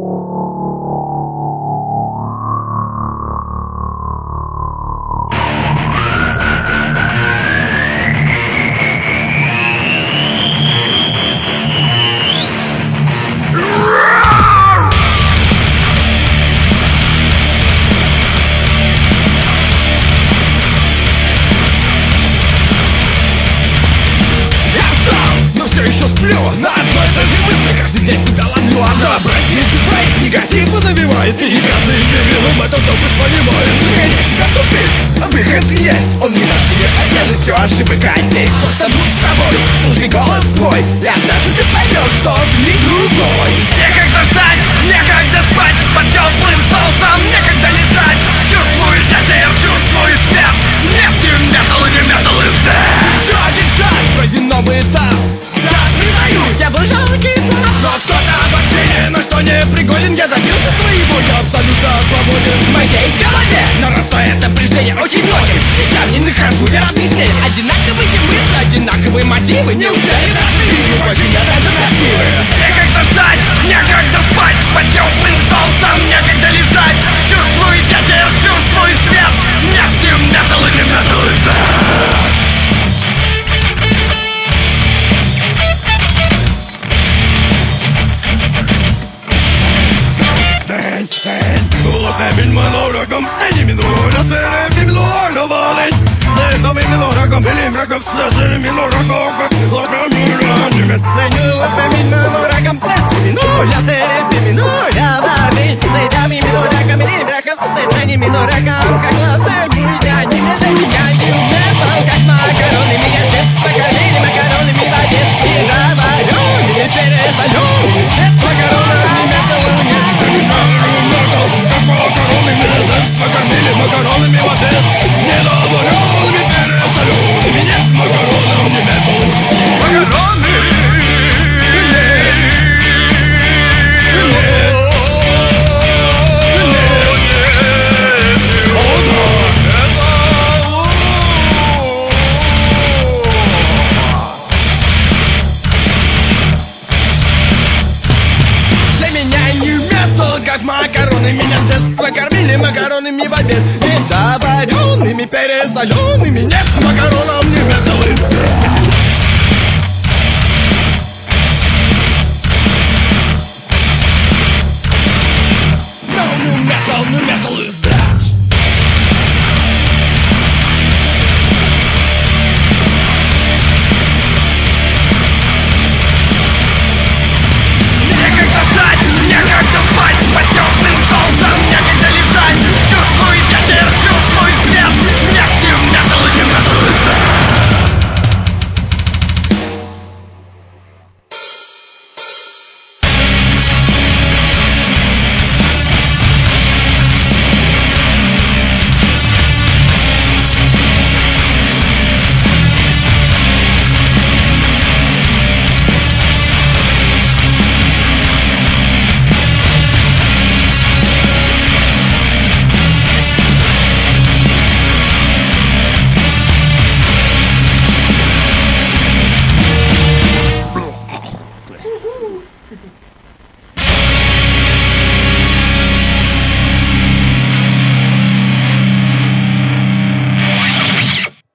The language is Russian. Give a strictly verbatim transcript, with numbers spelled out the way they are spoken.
На одной и той же мысли каждый день себя ловлю. А да, братья, проект негативу навевает. И грязный вином это только понимает. Конечно, тупик, выход есть. Он не даст тебе хотелостью ошибок катей. Просто будь с собой, слушай голос свой. И однажды ты поймешь, что он не другой. Некогда встать, некогда спать. Под теплым солнцем некогда летать. Чувствую ветер, чувствую свет. Нефть, металл и не металл и свет. Один шаг, пройди новый этап. Я был жалкий сам, но кто-то вообще ни на что не пригоден. Я добился своего, я абсолютно свободен. В моей голове нарастает напряжение очень многим. Я не нахожу я объяснений. Одинаковые мысли, одинаковые мотивы. Неужели наши очень альтернативы? Некогда встать, некогда спать. Под теплым солнцем некогда лежать. Чувствую ветер, чувствую свет. Нефть, металл и не металл и свет. Min manora kom ej min låra ser min låra valet. Det som min låra kom vill imra kom slöser min låra kom låra mura nu med sig nu upp min låra kom min låra ser min låra valet. Det där min låra kom vill imra kom slöser min låra kom как глаза меня не видят я не умею как макароны меня здесь покорили макароны ми водец и говорю не перепалю макароны не металл Покормили макаронами в ответ. Не добавлял, не пересталю. Меня макароном не метал. Макароны! Для меня не метал, как макароны. Меня с детства кормили макаронами в обед. И доваренными, пересоленными. Нет